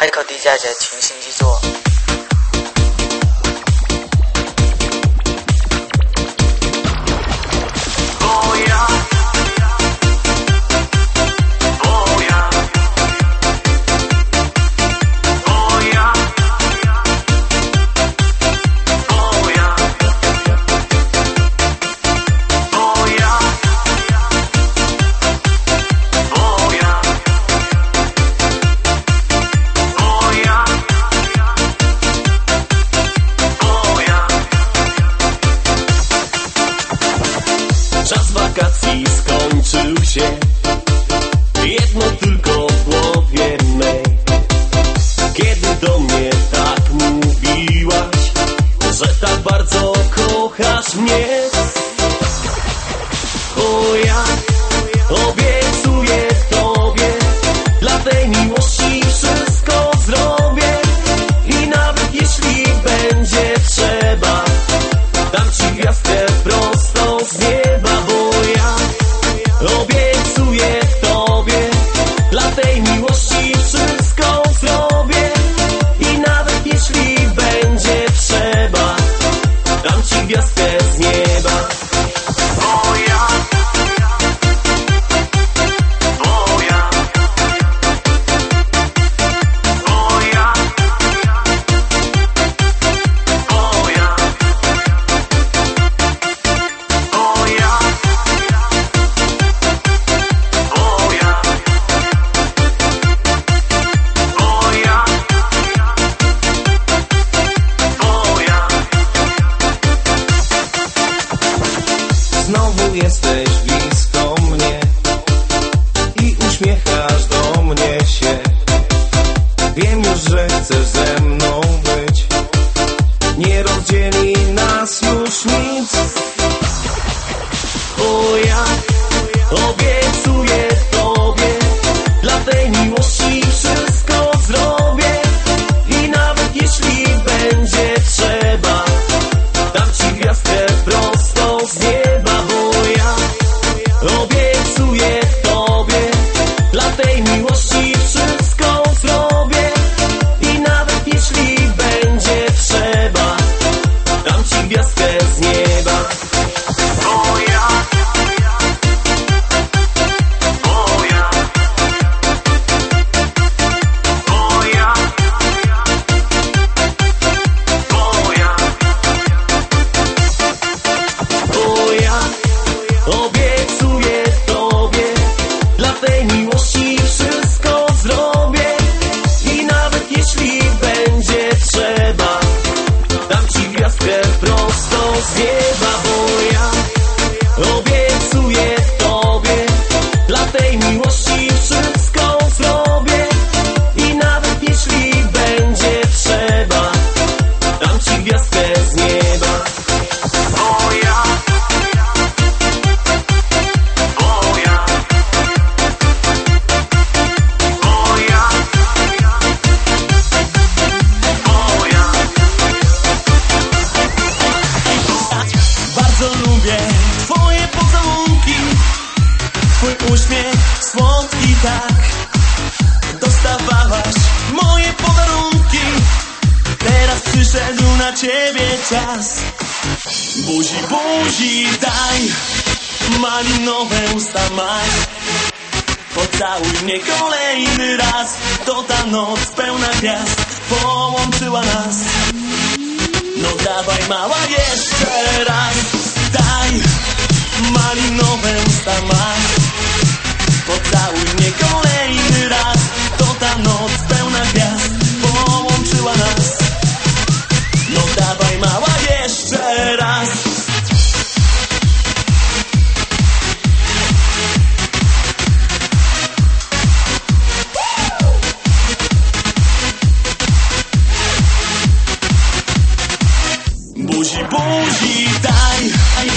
海口低价值群星基座。 Czas wakacji skończył się, jedno tylko w głowie mej. Kiedy do mnie tak mówiłaś, że tak bardzo kochasz mnie, o ja obiecuję tobie, dla tej miłości wszystko zrobię. I nawet jeśli będzie trzeba, dam ci gwiazdkę prosto z nieba. Obiecuję tobie, dla tej miłości wszystko zrobię. I nawet jeśli będzie trzeba, dam ci gwiazdkę z nieba. Znowu jesteś blisko mnie i uśmiechasz do mnie się. Wiem już, że chcesz ze mną być, nie rozdzieli nas już nic. O ja obiecuję tobie, dla tej miłości wszystko zrobię. I nawet jeśli będzie trzeba, dam ci gwiazdkę prosto z nieba. Obiecuję tobie, dla tej miłości wszystko zrobię. I nawet jeśli będzie trzeba, dam ci gwiazdkę z nieba. Obiecuję tobie, dla tej miłości wszystko zrobię. I nawet jeśli będzie trzeba, dam ci gwiazdkę prosto z nieba. Bo ja obiecuję tobie, dla tej miłości wszystko zrobię. I nawet jeśli będzie trzeba, dam ci gwiazdkę z nieba. Lubię twoje pocałunki, twój uśmiech słodki tak. Dostawałaś moje podarunki, teraz przyszedł na ciebie czas. Buzi, buzi daj, malinowe usta maj. Pocałuj mnie kolejny raz, to ta noc pełna gwiazd połączyła nas. No dawaj mała jeszcze raz, daj, malinowe usta maj. Pocałuj mnie kolejny raz, to ta noc pełna gwiazd połączyła nas. No dawaj mała jeszcze raz. Buzi, buzi daj,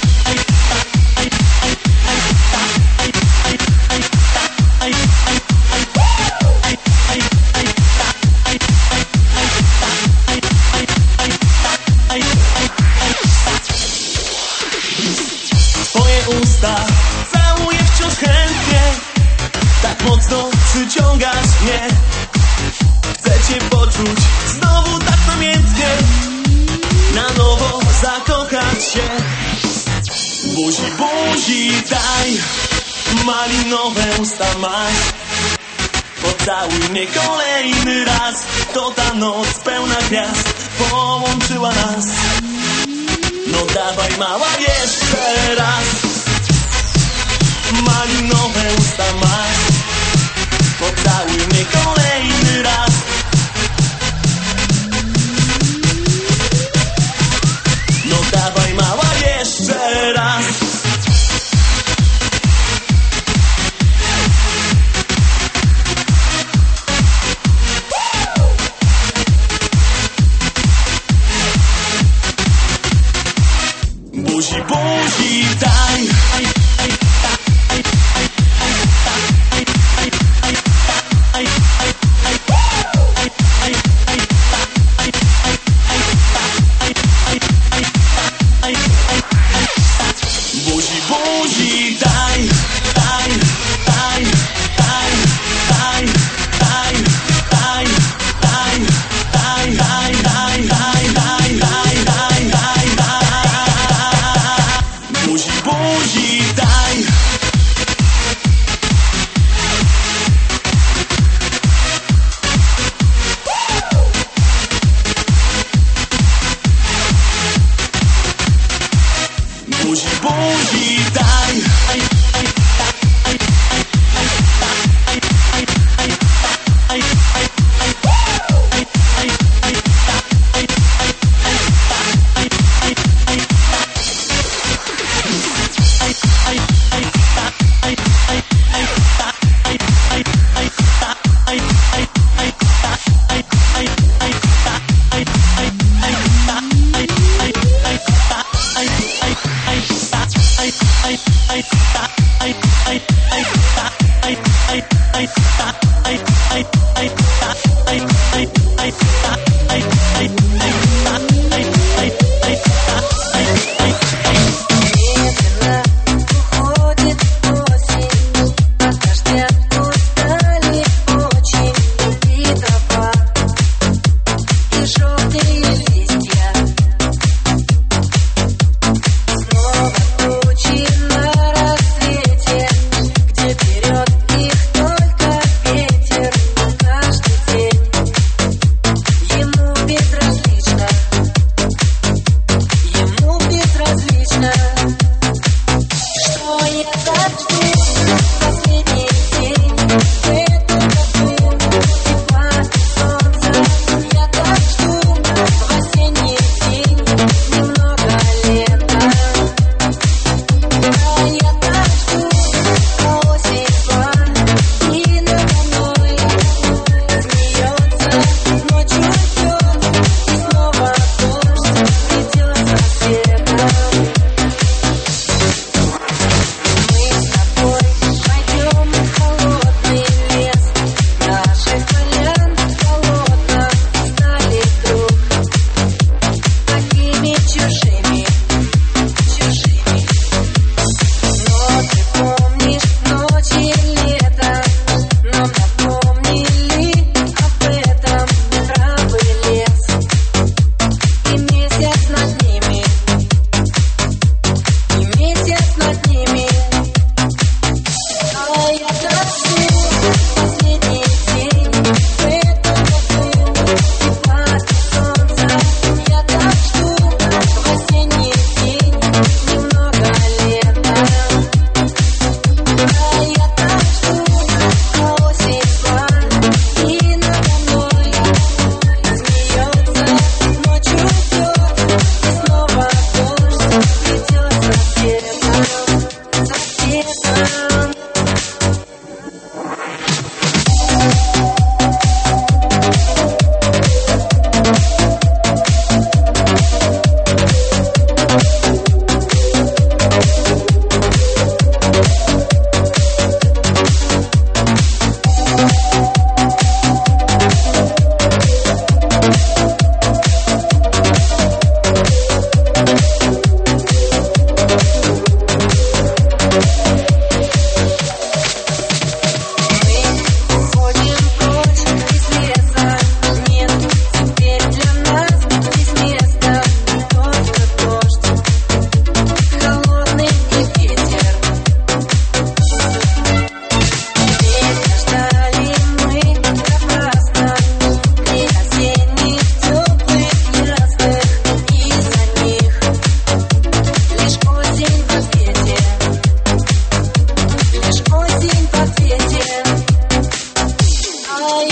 twoje usta całuję wciąż chętnie, tak mocno przyciągasz mnie. Chcę cię buzi daj, malinowe usta masz. Pocałuj mnie kolejny raz, to ta noc pełna gwiazd połączyła nas. No dawaj mała jeszcze raz. Malinowe usta masz, pocałuj mnie kolejny raz. No dawaj mała jeszcze raz. Buzi, buzi daj,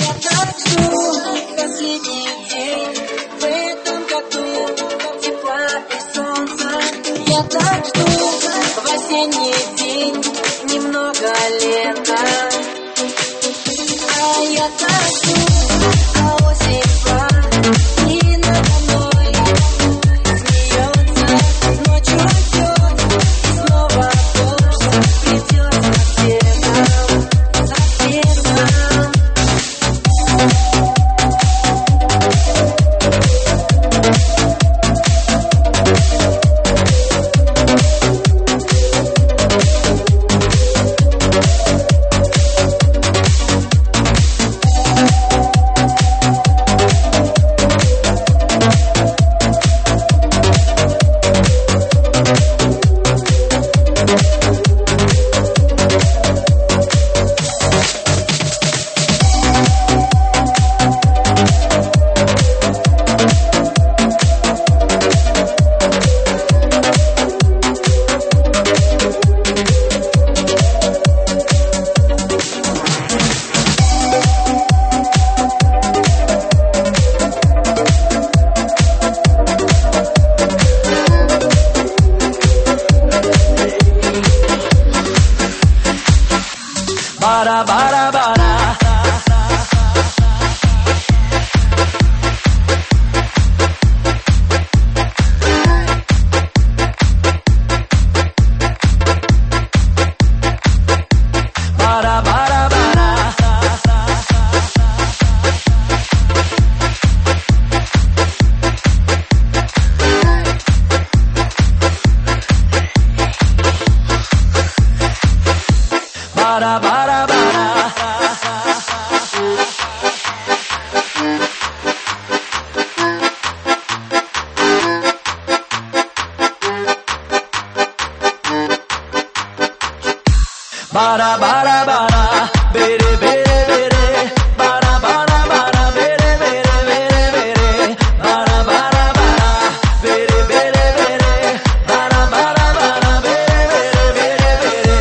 Bara bara bara, bere bere bere, bara bara bara, bere bere bere bere, bara bara bara, bere bere bere, bara bara bara, bere bere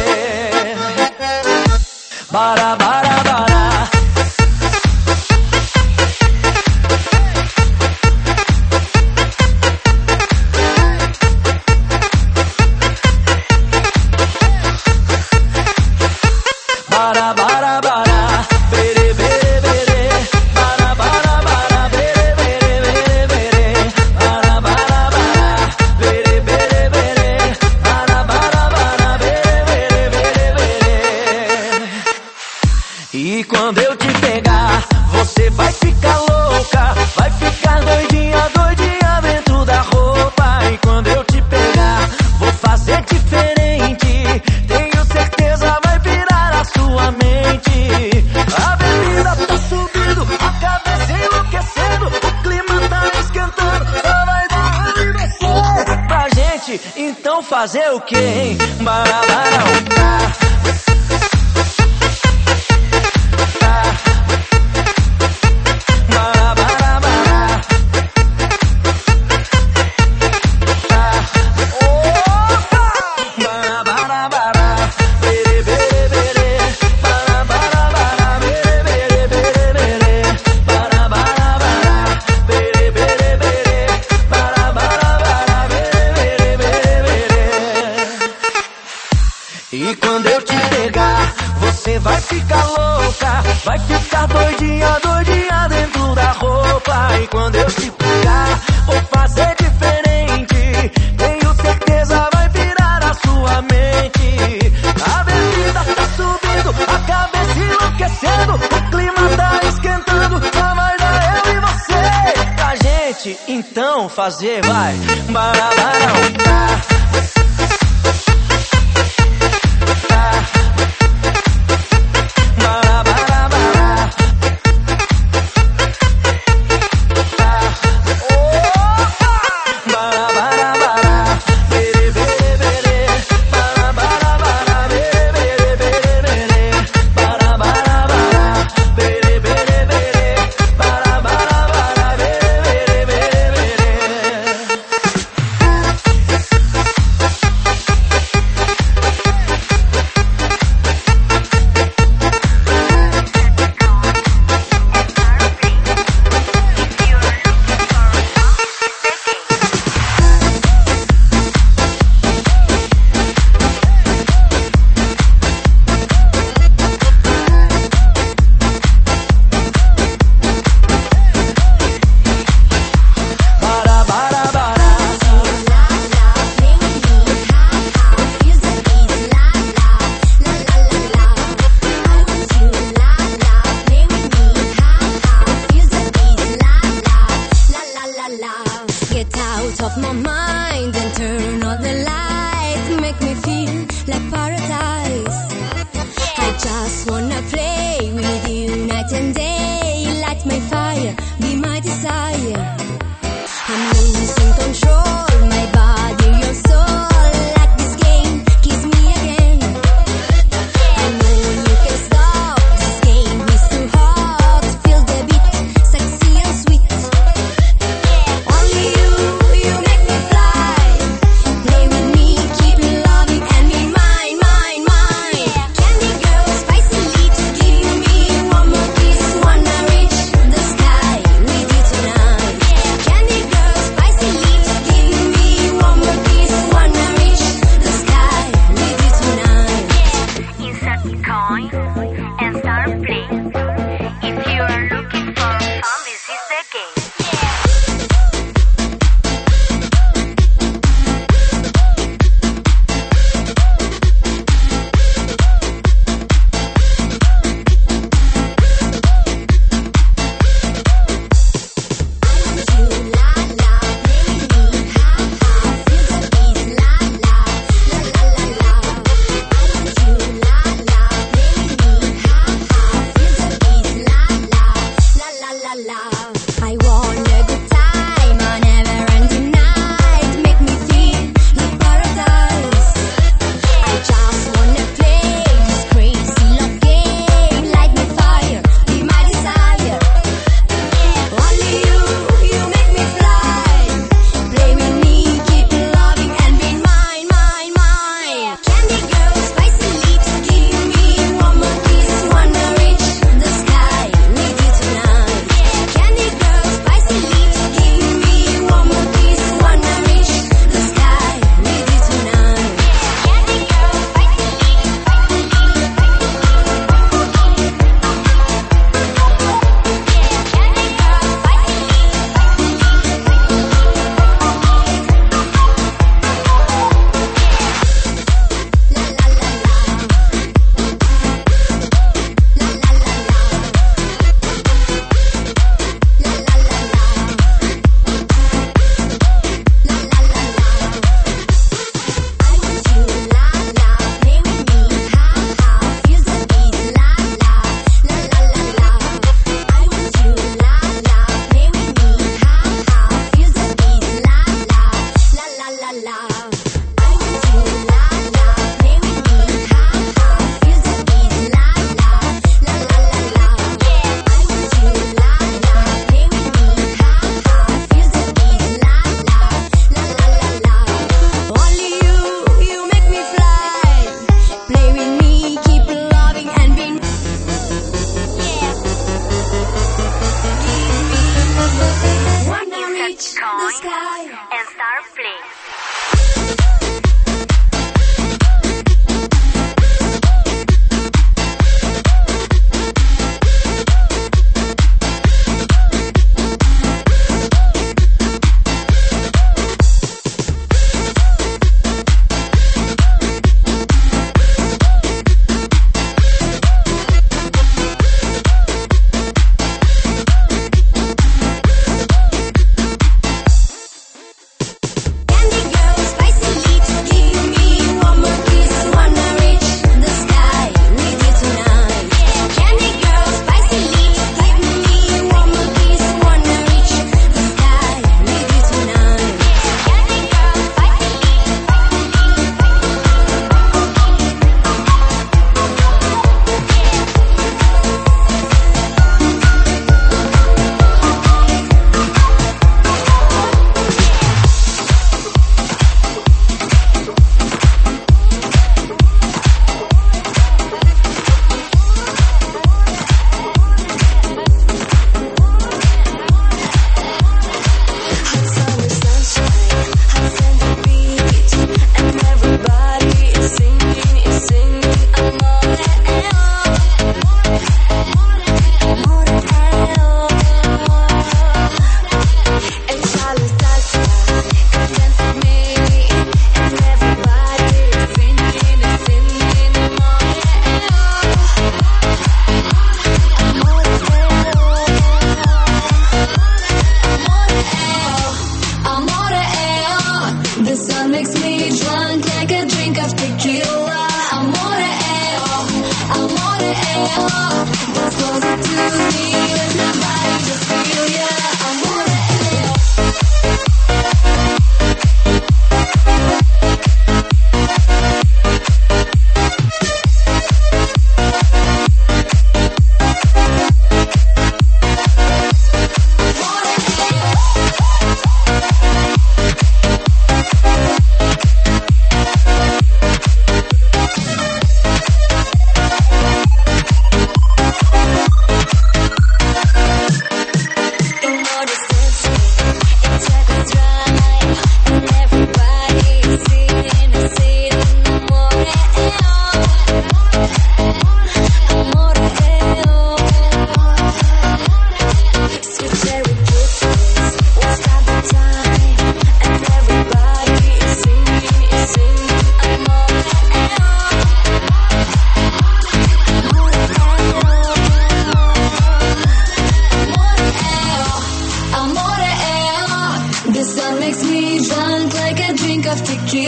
bere bere, bara bara bara. Bara bara bara, bere bere bere, bara bara bara, bere bere bere bere, bara bara bara, bere bere bere, bara bara bara, bere bere bere bere. E quando eu te pegar, você vai ficar louca, vai ficar doidinha, doidinha dentro da roupa. E quando eu te pegar, vou fazer diferente, tenho certeza vai virar a sua mente. A bebida tá subindo, a cabeça enlouquecendo, o clima tá esquentando, só vai dar eu e você pra gente, então fazer o quê, hein? Bara, bara, tá. E quando eu te pegar, você vai ficar louca, vai ficar doidinha, doidinha dentro da roupa. E quando eu te pegar, vou fazer diferente, tenho certeza vai virar a sua mente. A bebida tá subindo, a cabeça enlouquecendo, o clima tá esquentando, só vai dar eu e você pra gente, então fazer vai. Bara, bara, tá. out of my mind and turn on the lights, make me feel like paradise. I just wanna play with you night and day, light my fire, be my desire. I'm losing control, my body, your soul, like this game, kiss me again. I know you can stop, this game is too hot, feel the beat, sexy and sweet. Only you make me fly, play with me, keep me loving and be mine, mine, mine. Candy girl, spicy lips, give me one more kiss, wanna reach the sky with you tonight. Candy girl, spicy lips, give me one more kiss, wanna reach the sky with you tonight. Insert coin and start playing. If you are looking for fun, this is the game. I want a good time, a never-ending night, make me feel like paradise. I just wanna play this crazy love game, light my fire, be my desire. Only you make me fly, play with me, keep me loving and be mine, mine, mine. Candy girl, spicy lips, give me one more kiss, wanna reach the sky with you tonight. Candy girl, spicy lips, give me one more kiss, wanna reach the sky with you tonight. Candy girl, spicy lips, Candy girl, spicy only you make me fly, play with me, keep loving and be. Wanna reach the sky. And start playing. Candy girl,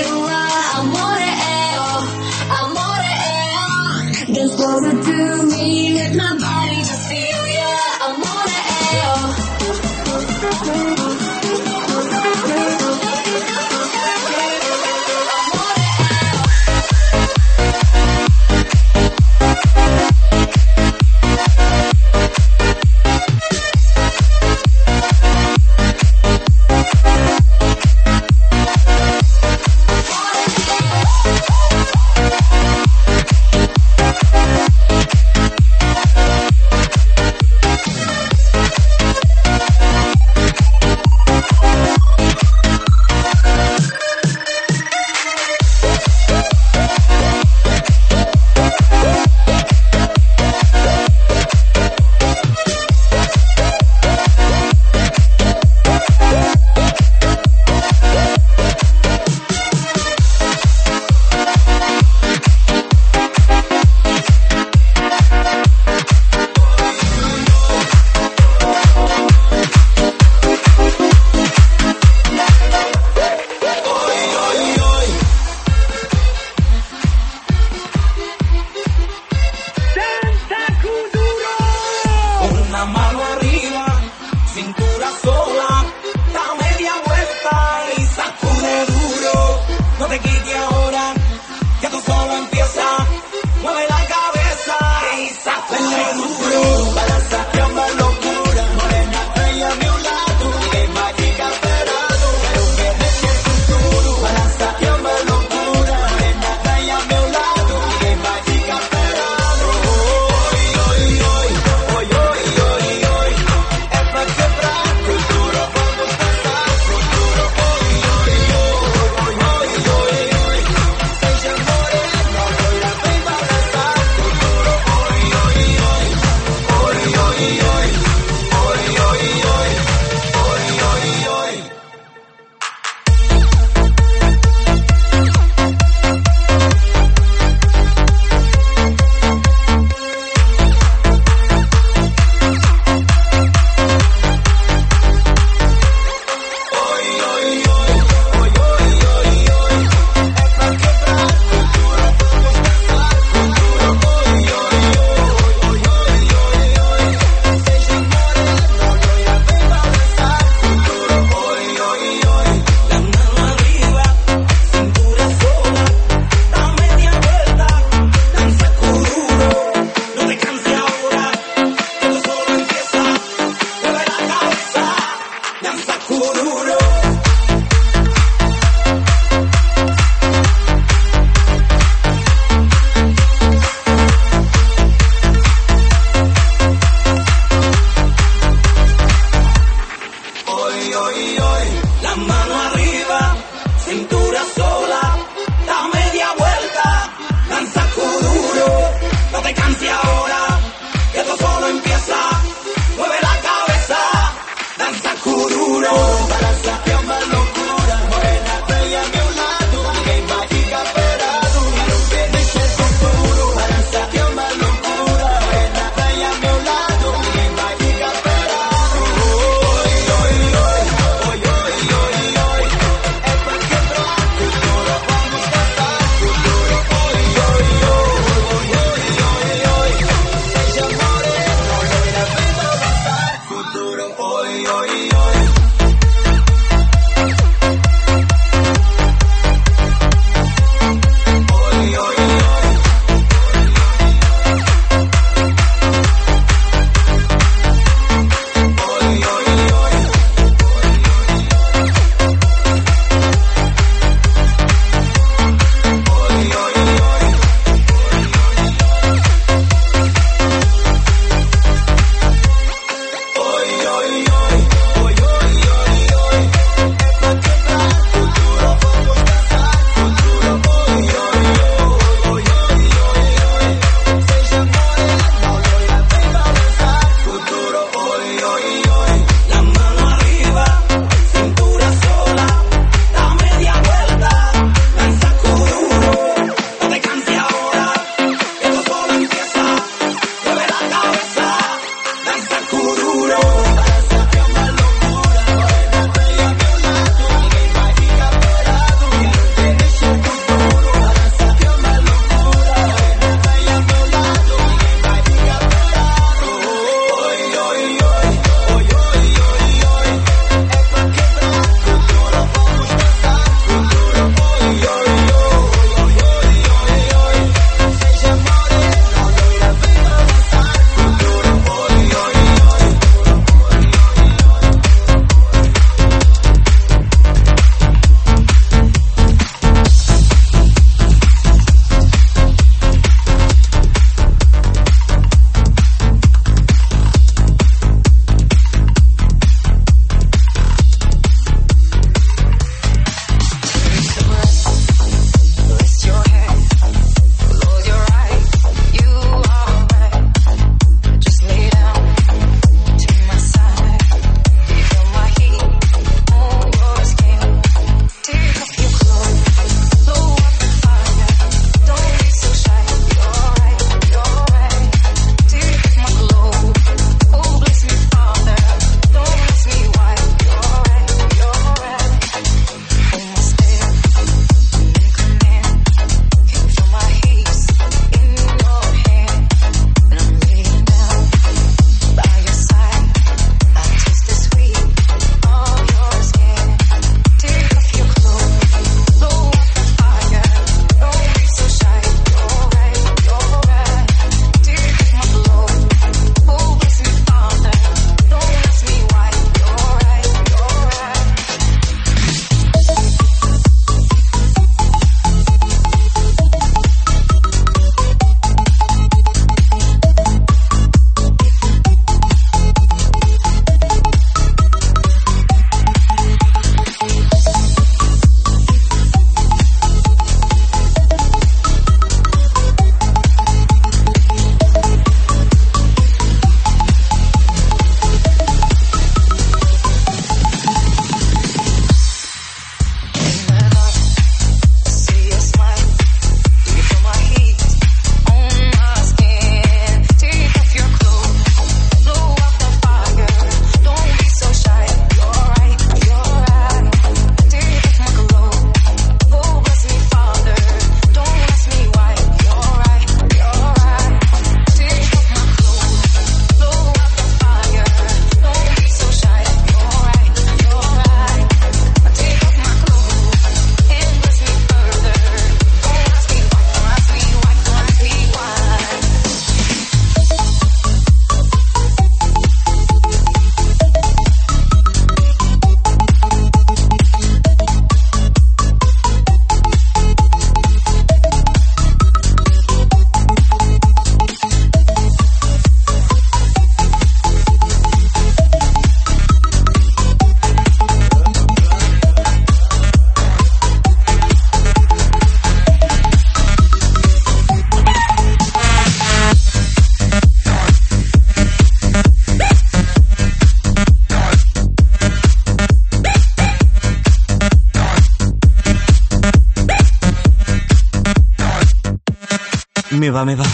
you are. Amore, oh, amore, oh. Just closer to me, let my body just feel ya. Amore, oh. me va, me va.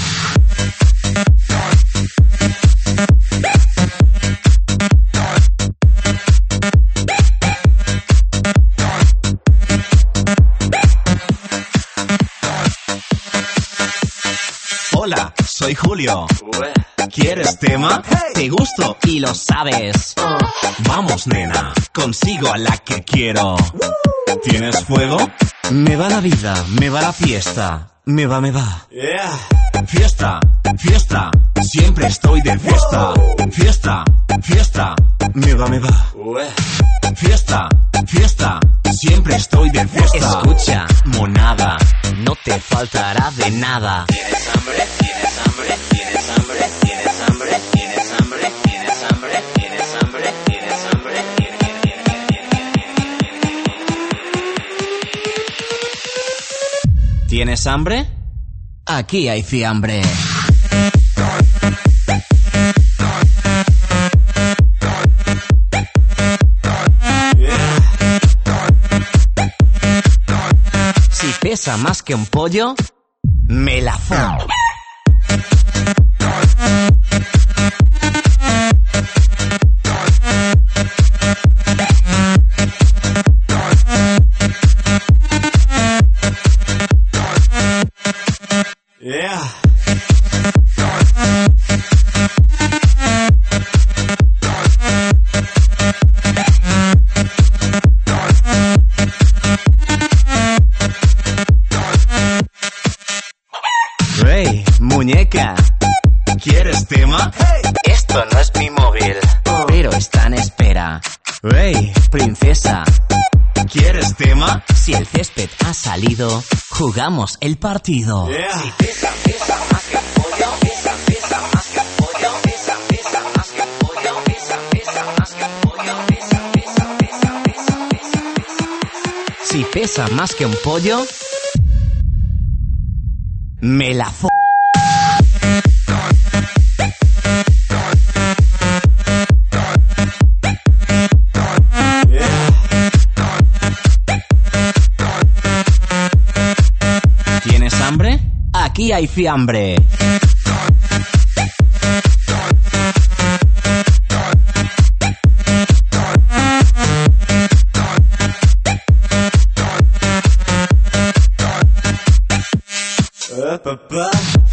Hola, soy Julio. ¿Quieres tema? Te gusto y lo sabes. Vamos, nena, consigo a la que quiero. ¿Tienes fuego? Me va la vida, me va la fiesta. Me va, me va. Fiesta, fiesta, siempre estoy de fiesta. Fiesta, fiesta, me va, me va. Fiesta, fiesta, siempre estoy de fiesta. Escucha, monada, no te faltará de nada. ¿Tienes hambre? ¿Tienes hambre? ¿Tienes hambre? ¿Tienes hambre? ¿Tienes hambre? ¿Tienes hambre? ¿Tienes hambre? ¿Tienes hambre? ¿Tienes hambre? Aquí hay fiambre. Si pesa más que un pollo, me la fumo. Hey, muñeca, ¿quieres tema? Esto no es mi móvil. Pero está en espera. Hey, princesa, ¿quieres tema? Si el césped ha salido, jugamos el partido. Si pesa, pesa más que un pollo, pesa, pesa más que un pollo, pesa, pesa más que un pollo, pesa, pesa más que un pollo, pesa, pesa, pesa, pesa, pesa, pesa. Si pesa más que un pollo, me la fo... ¿Tienes hambre? Aquí hay fiambre. Papá.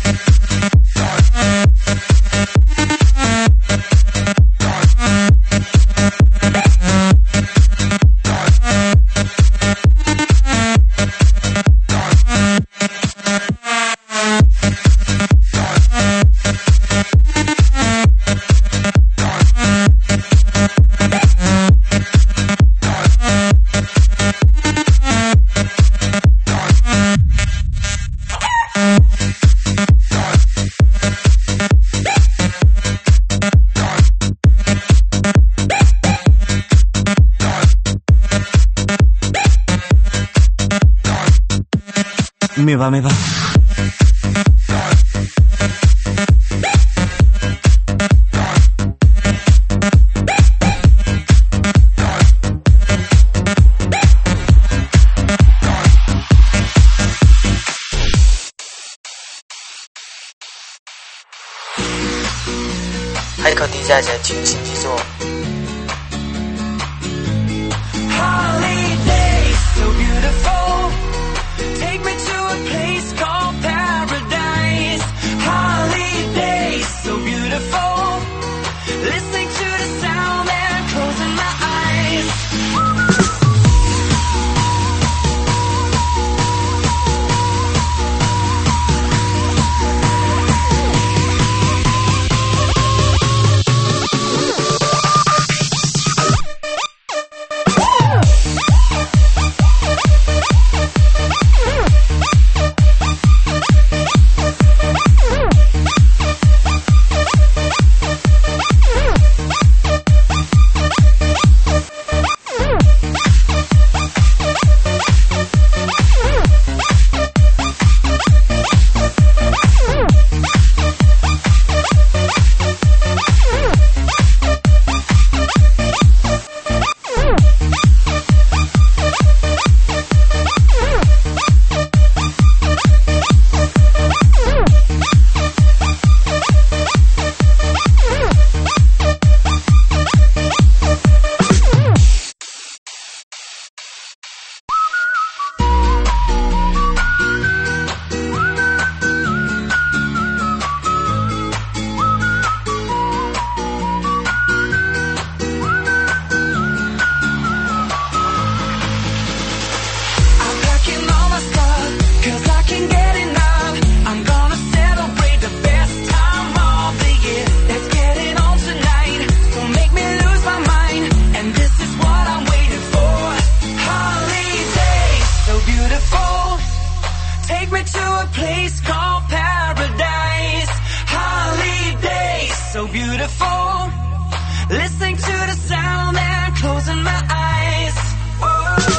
Me va, me va. 海口地下街请星级座。 Holidays, so beautiful. Take me to a place called paradise. Holidays, so beautiful. Listening to the sound and closing my eyes. my mind, and this is what I'm waiting for. Holiday, so beautiful. Take me to a place called paradise. Holiday, so beautiful. Listening to the sound and closing my eyes. Whoa.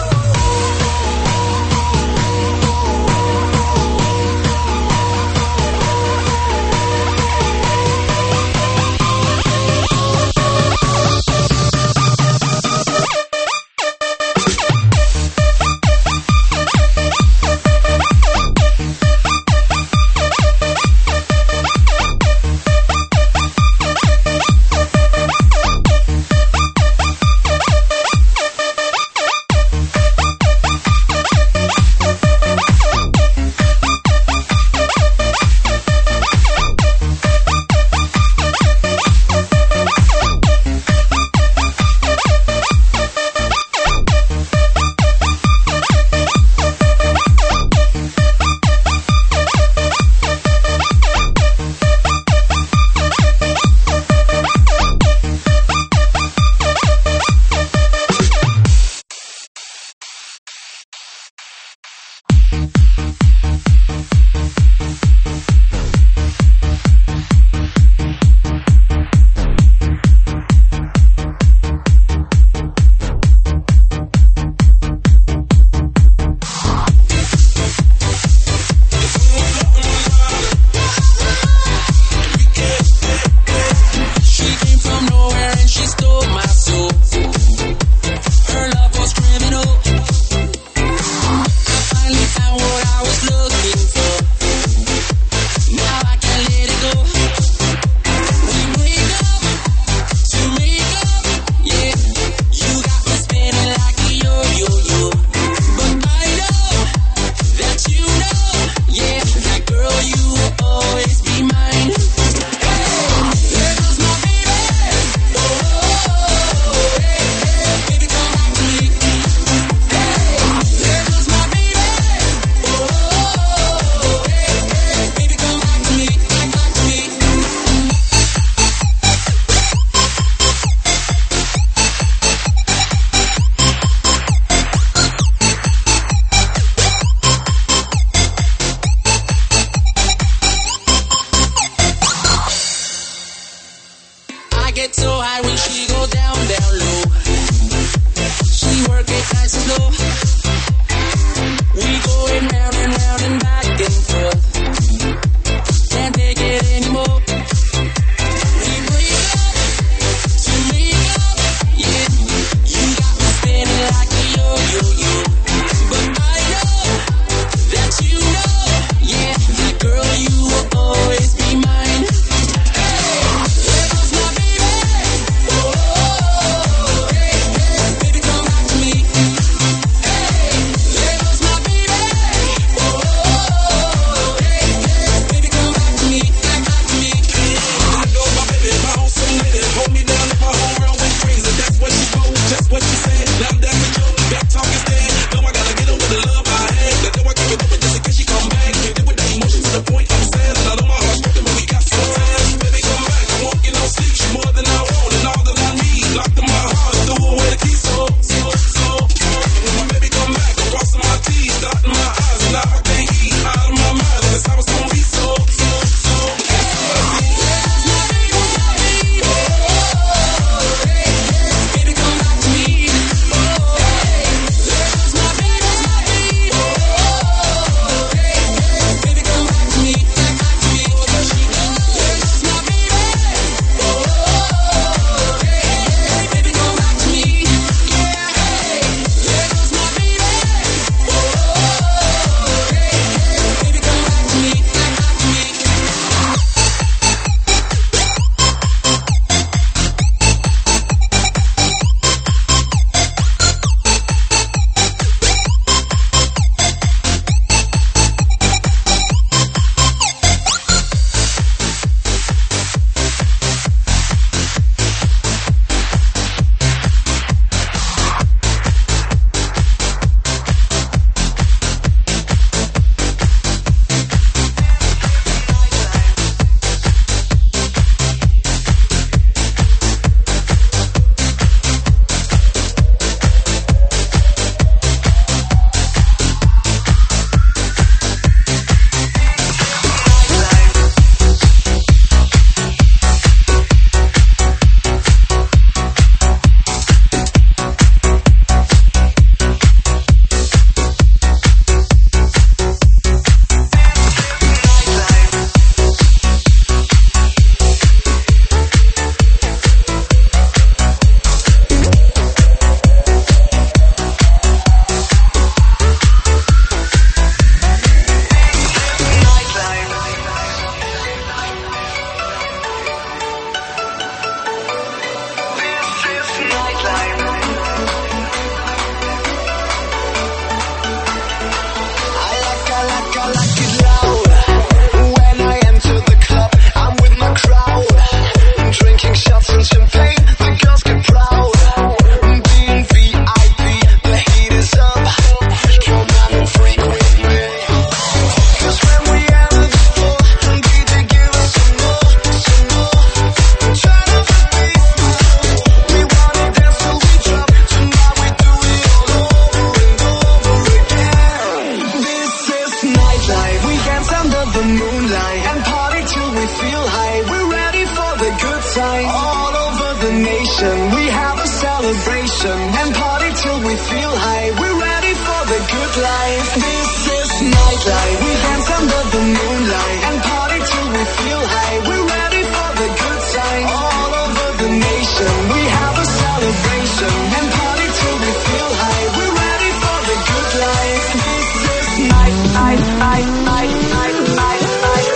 feel high. We're ready for the good life. This is nightlife. We dance under the moonlight and party till we feel high. We're ready for the good time. All over the nation, we have a celebration and party till we feel high. We're ready for the good life. This is night, night, night, night, night, night, night,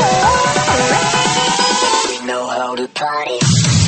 night. We know how to party.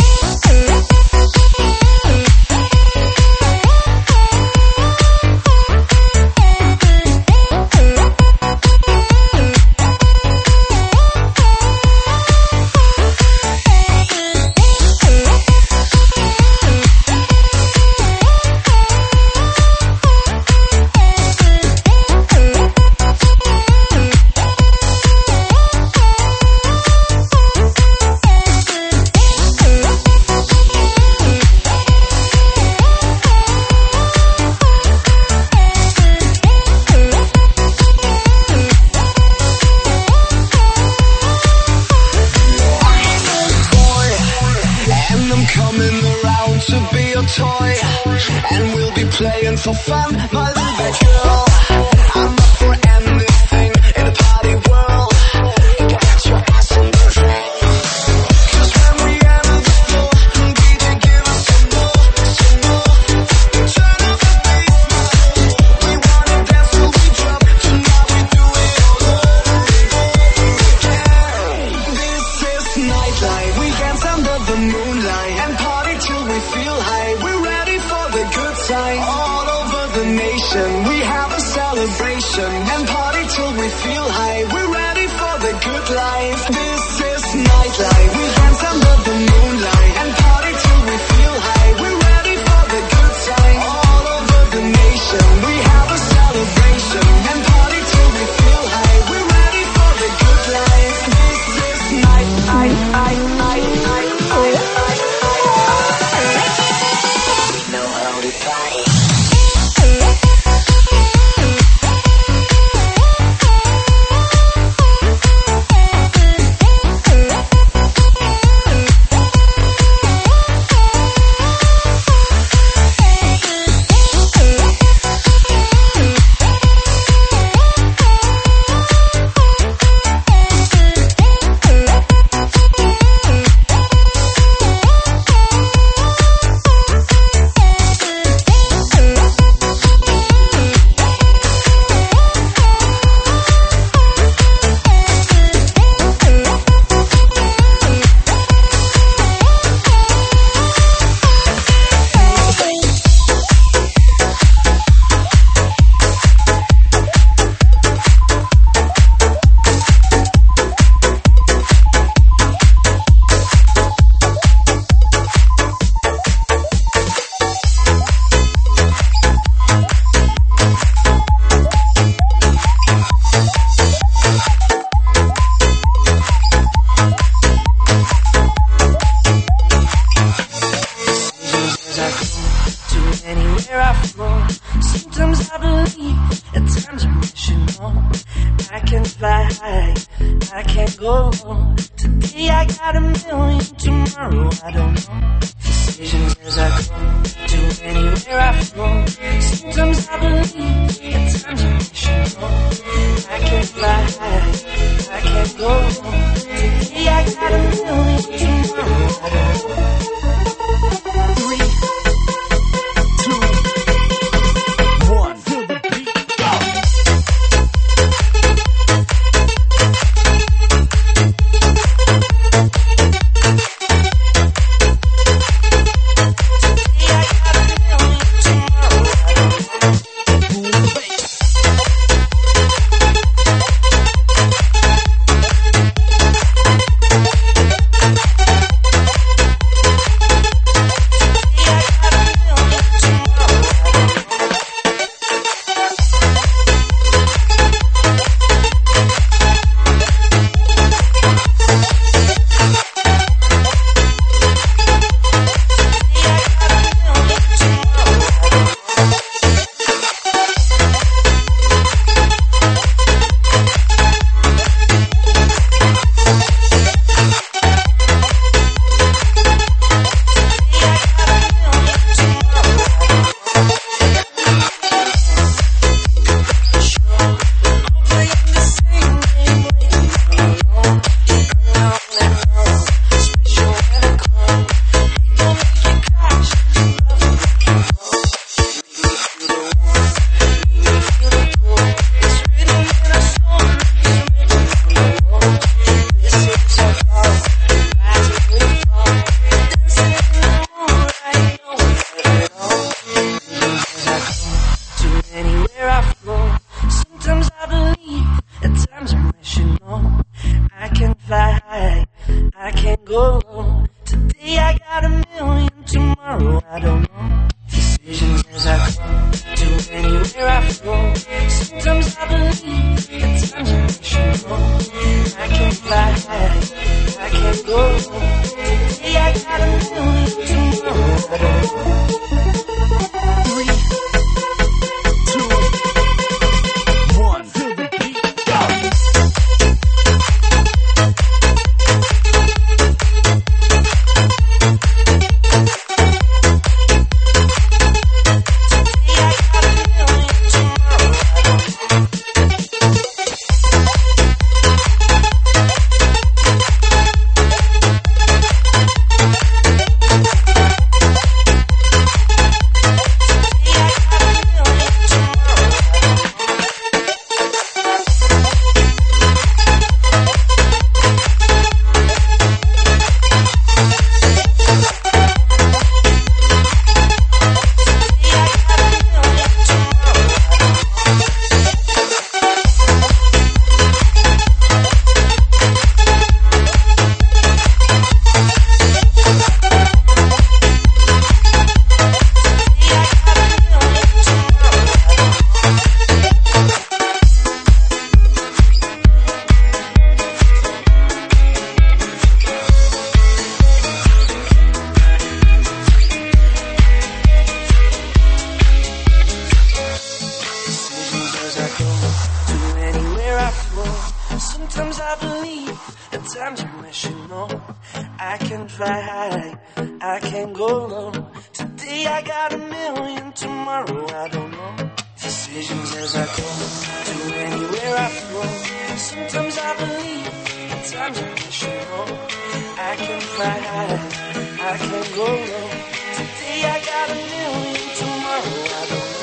Playing for fun, my little girl. I'm up for anything in a party world. Get your ass on the track. 'Cause when we enter the floor, DJ give us some more, some more. Turn up the bass, we wanna dance till we drop. Tonight we do it all over again. This is nightlife. We dance under the moonlight and party till we feel high. We're ready for the good time. All over the nation, we have a celebration and party till we feel high. We're ready for the good life. This is nightlife. We dance under the moonlight and party till we feel high. We're ready for the good time. All over the nation, we have a celebration and party till we feel high. We're ready for the good life. This is night, night, night, night, night, night, night, night. We know how to party. I can fly high, I can go low. Today I got a million, tomorrow I don't know. Decisions as I go, to anywhere I flow. Sometimes I believe, at times I wish you know. I can fly high, I can go low. Today I got a million, tomorrow I don't know.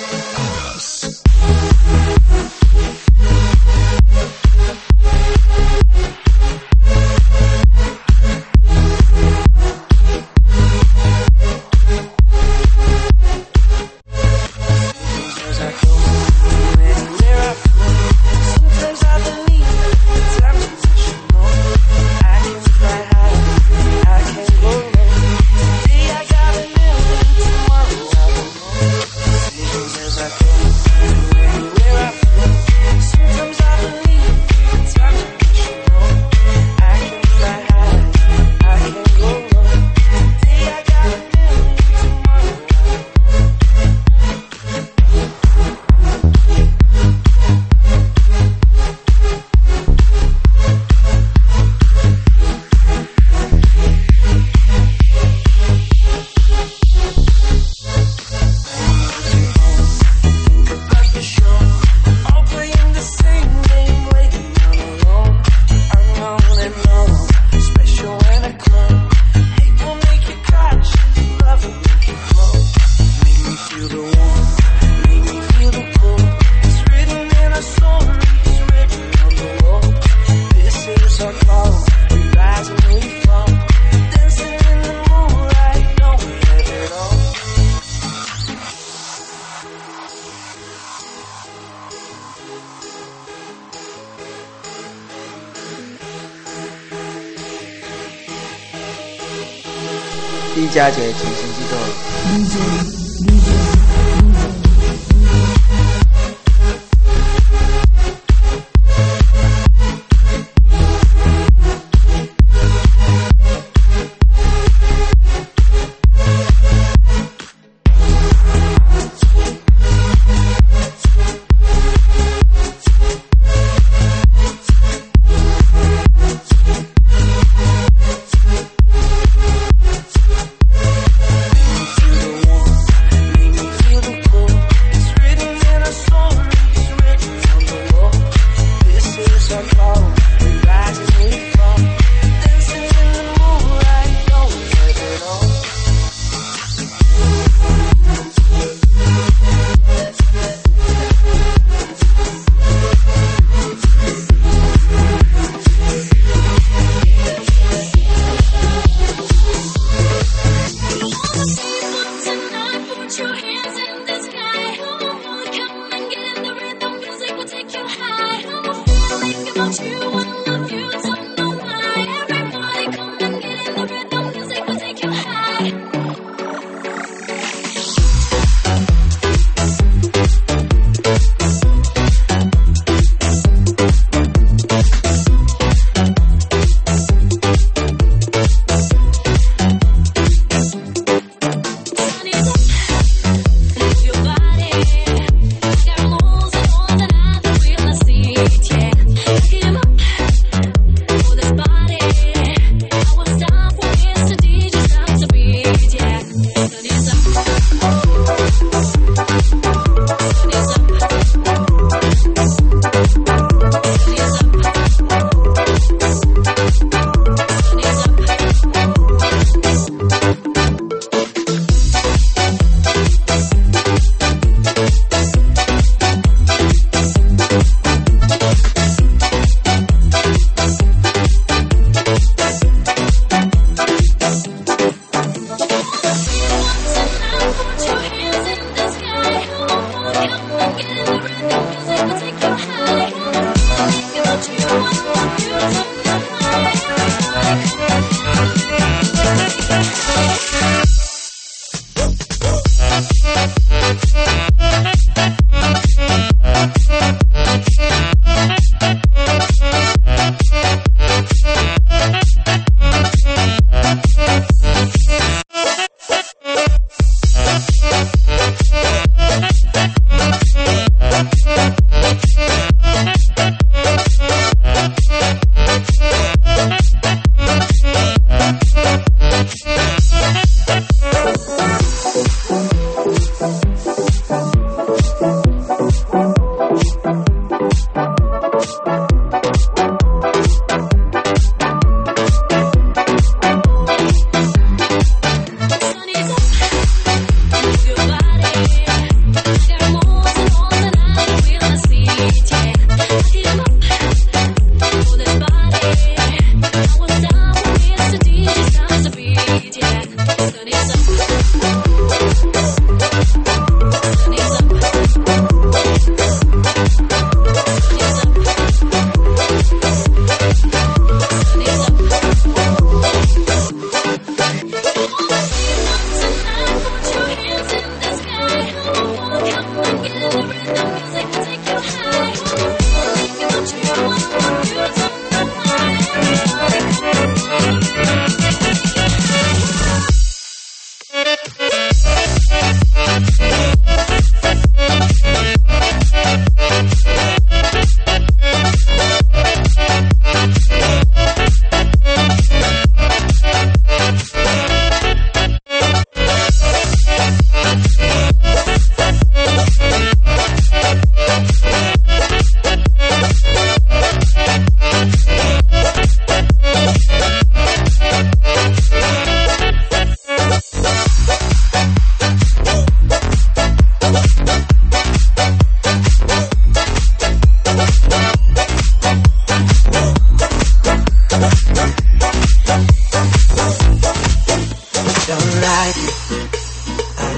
D佳节进行激动。 Make me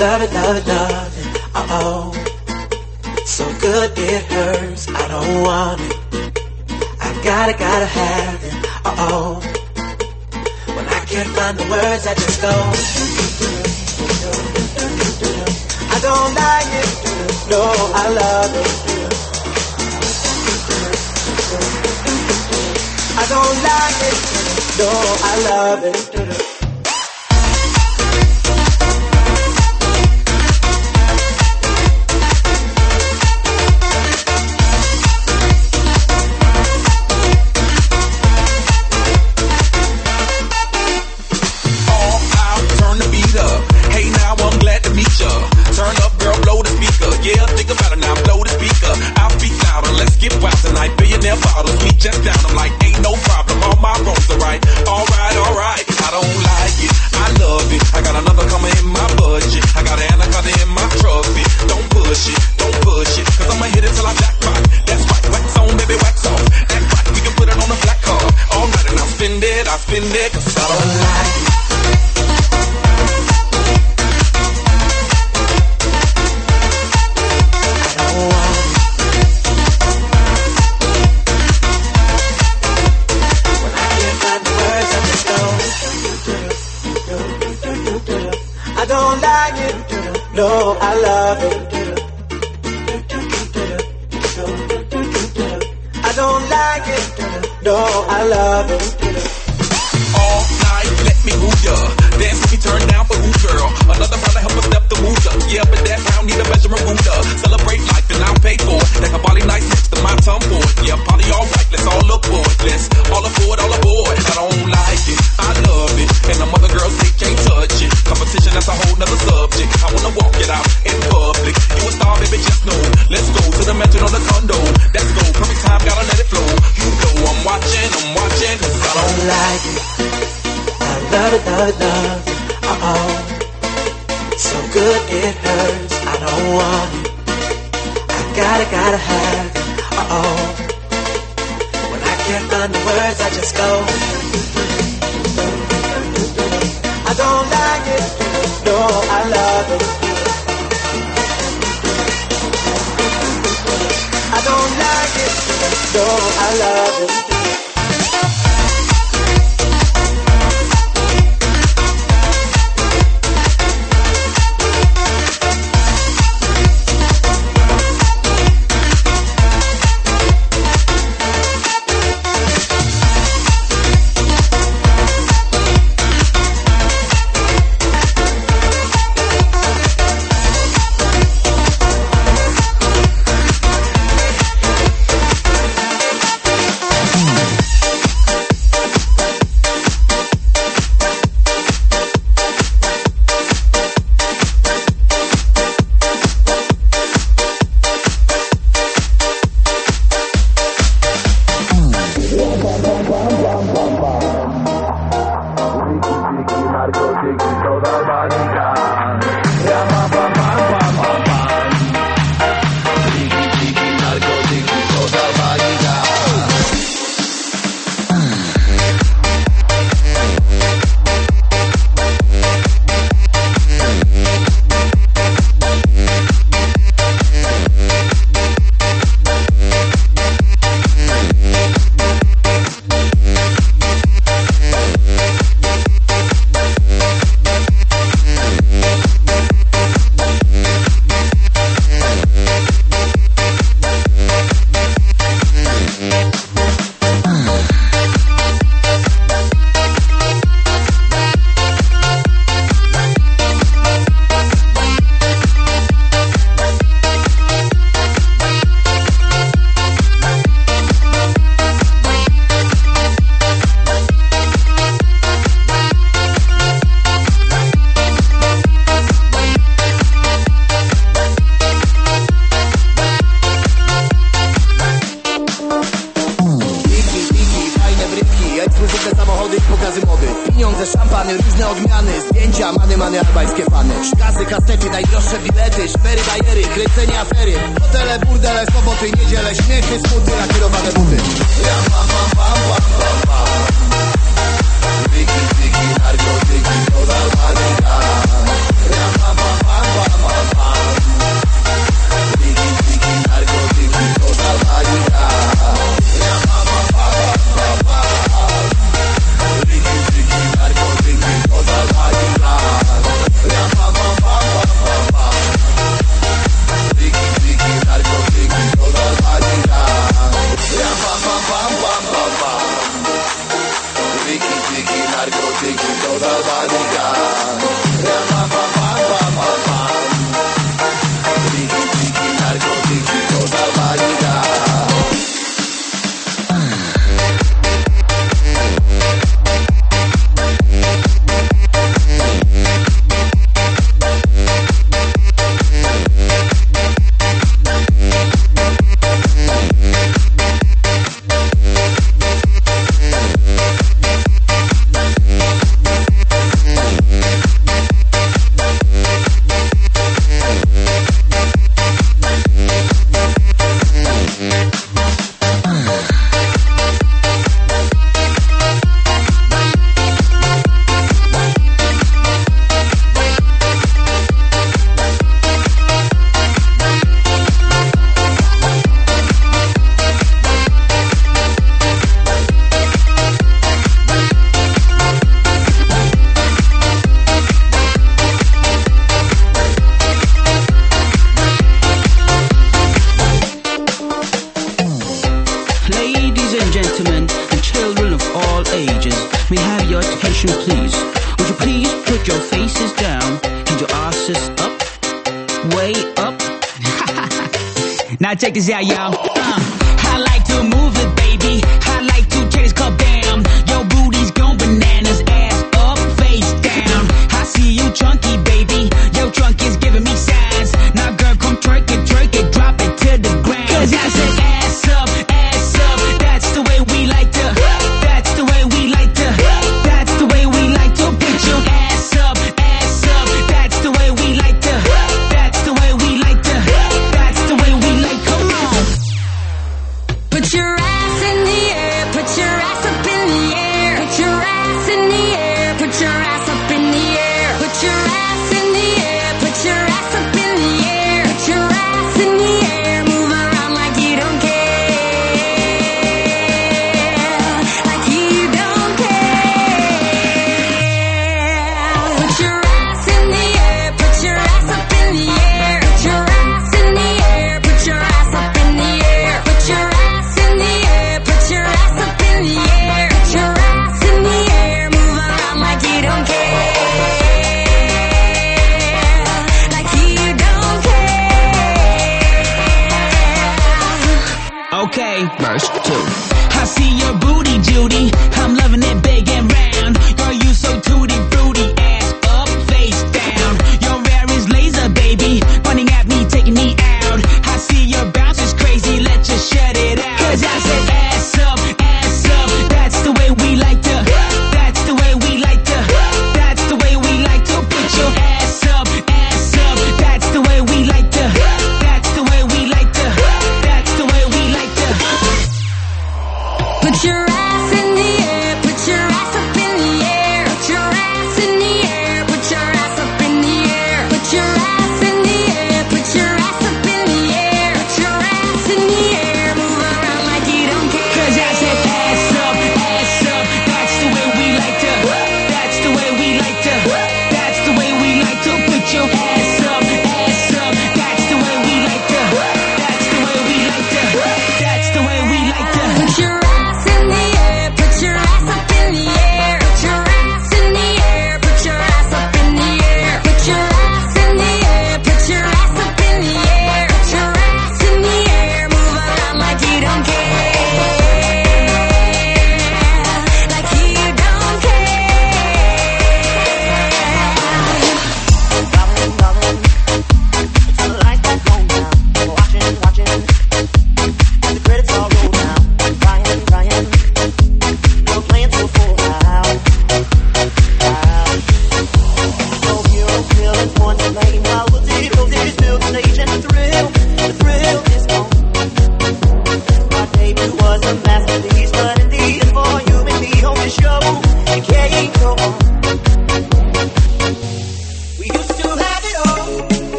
love it, love it, love it. Uh-oh. So good it hurts. I don't want it. I gotta have it. Uh-oh. When I can't find the words, I just go. I don't like it. No, I love it. I don't like it. No, I love it. Just down, I'm like, ain't no problem, all my wrongs are right. Alright, I don't like it, I love it. I got another coming in my budget. I got an anaconda in my trophy. Don't push it, cause I'ma hit it till I jackpot. That's right, wax on, baby, wax off. Act right, we can put it on the flat card. All night and I'll spend it, cause I don't like it. No, I love it. I don't like it. No, I love it. All night, let me move ya. Dance with me, turn down for who, girl? Another round to help us step the mood up. Yeah, but that round need a measurement ruler. Celebrate life and I'll pay for it. Like a body nice next to my tomboy. Yeah, party alright, let's all aboard. Let's all aboard, all aboard. I don't like it, I love it. And them other girls, they can't touch it. Competition, that's a whole nother subject. I wanna walk it out in public. You a star, baby, just know. Let's go to the mansion or the condo. Let's go, perfect time, gotta let it flow. You know I'm watching, cause I don't like it. I love it, love it, love it. Uh-oh. So good it hurts. I don't want it. I gotta have it. Uh-oh. When I can't find the words, I just go. I don't like it. No, I love it. I don't like it. No, I love it. question, please. Would you please put your faces down and your asses up, way up? Now check this out, y'all. I like to move it, baby. I like to chase cup down. Your booty's gone bananas, ass up, face down. I see you chunky, baby. Your trunk is giving me signs. Now, girl, come twerk it, drop it to the ground. 'Cause I said ass up, that's the way we like to. That's the way we like to. That's the way we like to. Put your ass up, that's the way we like to. That's the way we like to. That's the way we like, come on. Put your ass in the air, put your ass up in the air. Put your ass in the air, put your ass up in the air. Put your ass in the air, put your ass up in the air. Put your ass in the air, move around like you don't care. Like you don't care. Put your ass in the air, put your ass up in the air. Put your ass in the air, put your ass up in the air. Put your ass in the air, put your ass up in the air. Put your ass in the air, move around like you don't care. Like you don't care. Okay, verse 2. I see your booty, Judy. I'm loving it big and round. Girl, you so tutti fruity, ass up, face down. Your hair is laser, baby, pointing at me, taking me out. I see your bounce is crazy, let's just shut it out. 'Cause I said ass up, that's the way we like to. That's the way we like to. That's the way we like to. Put your ass up, that's the way we like to. That's the way we like to. That's the way we like to. Put your ass in the air.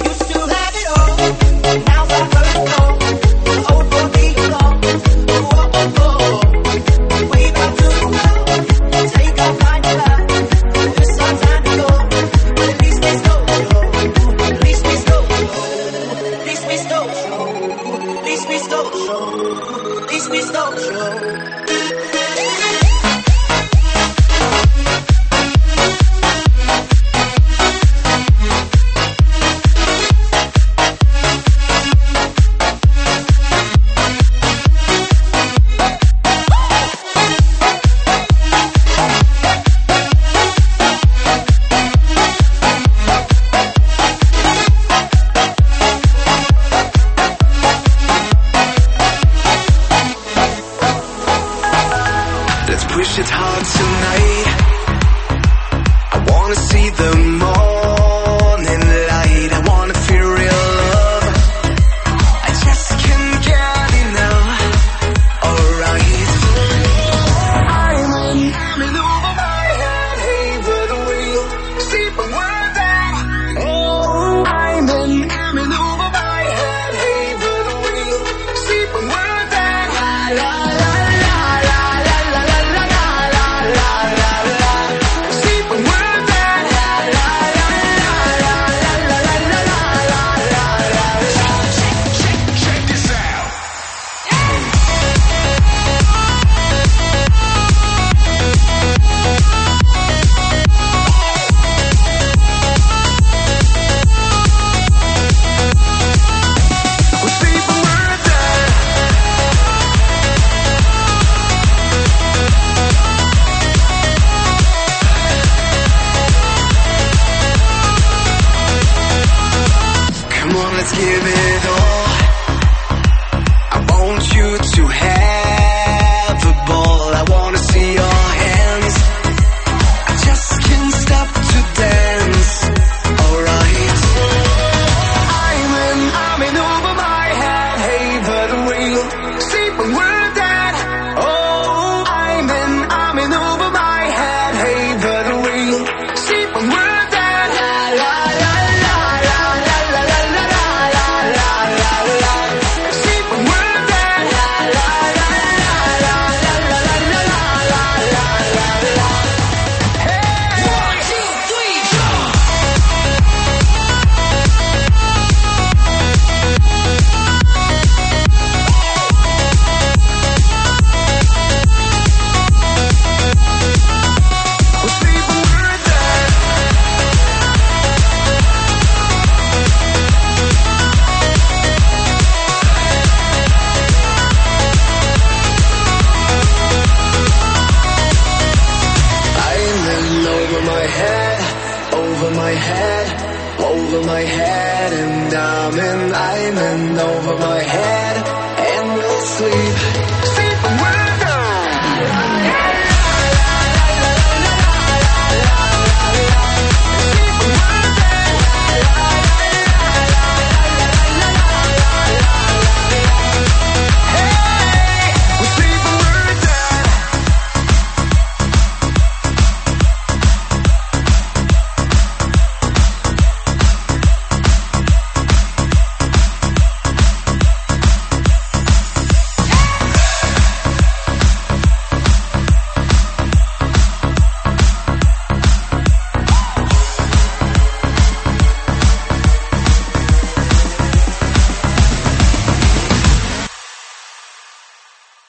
over my head, and I'm in over